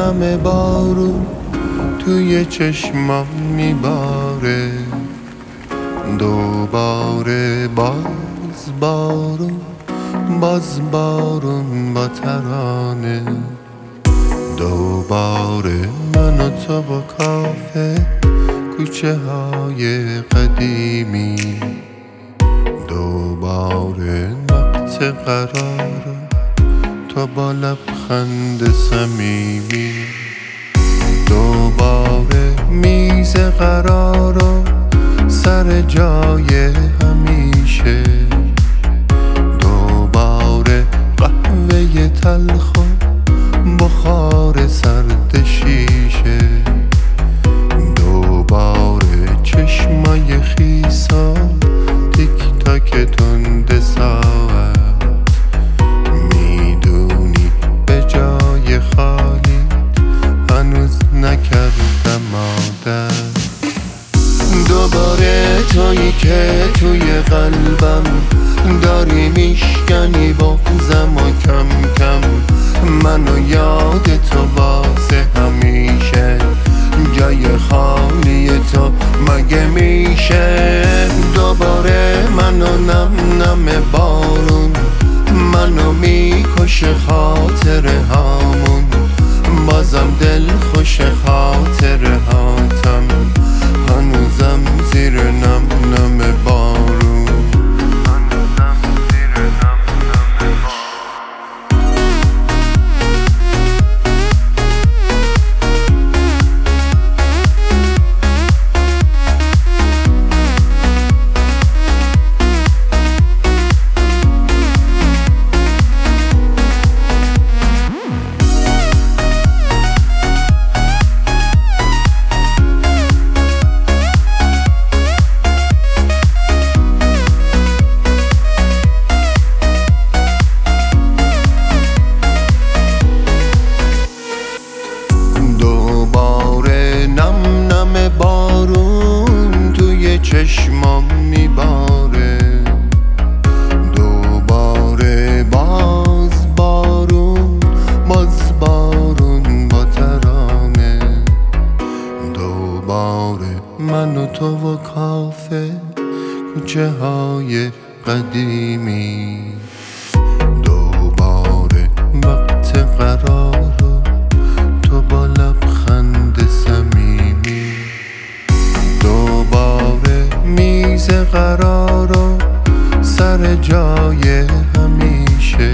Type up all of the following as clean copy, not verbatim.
نم بارون توی چشمام میباره، دوباره باز بارون با ترانه، دوباره من و تو با کافه کوچه های قدیمی، دوباره وقت قرار تو با لبخند صمیمی، دوباره میز قرار و سر جای همیشه، دوباره قهوه تلخ و بخار سرد شیشه، دوباره چشمای خیسا تیک تاک تند ساعت، میدونی به جای خالی هنوز نکردم عادت، دوباره تویی که توی قلبم داری میشکنی بغضم و کم کم منو یاد تو واسه همیشه، جای خالی تو مگه میشه، دوباره منو نم نم بارون منو میکشه خاطره هامون، بازم دل خوش خاطره هاتم هنوزم زیر نم نم بارون. بارون توی چشمام میباره، دوباره باز بارون با ترانه، دوباره من و تو و کافه کوچه های قدیمی، دوباره وقت قرار تو با لبخند صمیمی، دوباره میز قرار و سر جای همیشه،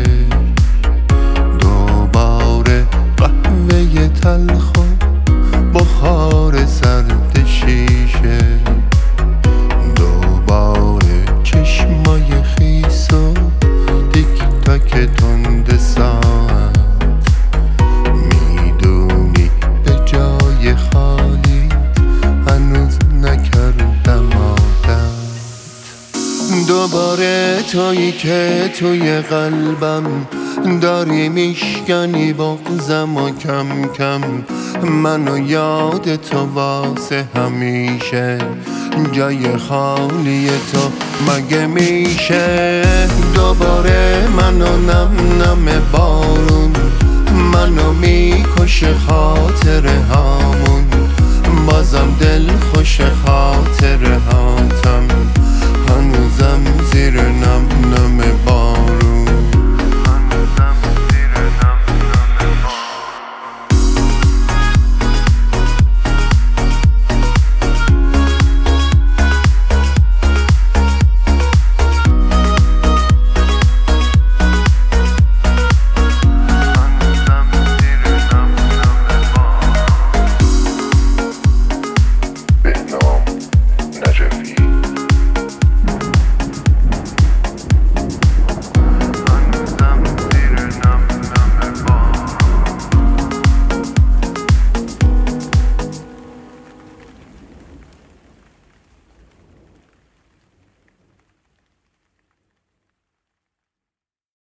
دوباره قهوه تلخ و بخار سرد شیشه، دوباره چشمای خیس و تیک تاک تند ساعت، میدونی به جای خالی هنوز نکردم عادت، دوباره تویی که توی قلبم داری میشکنی بغضم و کم کم منو یاد تو واسه همیشه، جای خالی تو مگه میشه، دوباره منو نم نم بارون منو میکشه خاطره هامون، بازم دل خوش